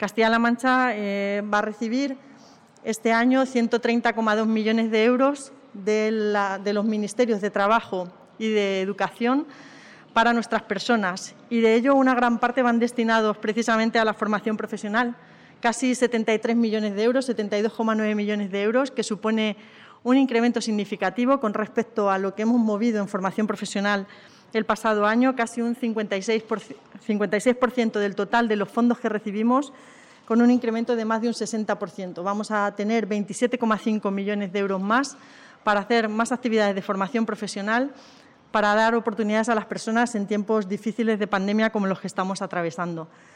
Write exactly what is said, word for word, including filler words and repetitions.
Castilla-La Mancha eh, va a recibir este año ciento treinta coma dos millones de euros de, la, de los Ministerios de Trabajo y de Educación para nuestras personas, y de ello una gran parte van destinados precisamente a la formación profesional, casi setenta y tres millones de euros, setenta y dos coma nueve millones de euros, que supone un incremento significativo con respecto a lo que hemos movido en formación profesional el pasado año, casi un cincuenta y seis por ciento del total de los fondos que recibimos, con un incremento de más de un sesenta por ciento. Vamos a tener veintisiete coma cinco millones de euros más para hacer más actividades de formación profesional, para dar oportunidades a las personas en tiempos difíciles de pandemia como los que estamos atravesando.